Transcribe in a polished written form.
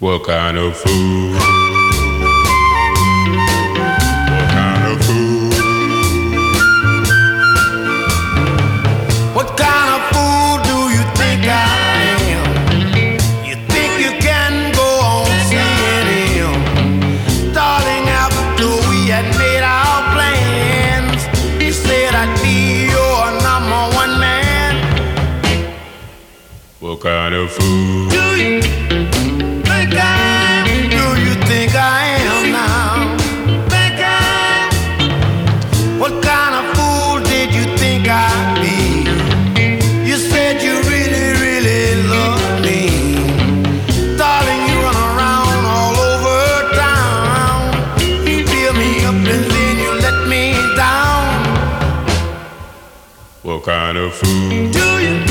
What kind of food? What kind of food? What kind of fool do you think I am? You think you can go on seeing him? Darling, after we had made our plans, you said I'd be your number one man. What kind of fool do you think I am now? What kind of fool did you think I'd be? You said you really, really love me. Darling, you run around all over town. You fill me up and then you let me down. What kind of fool do you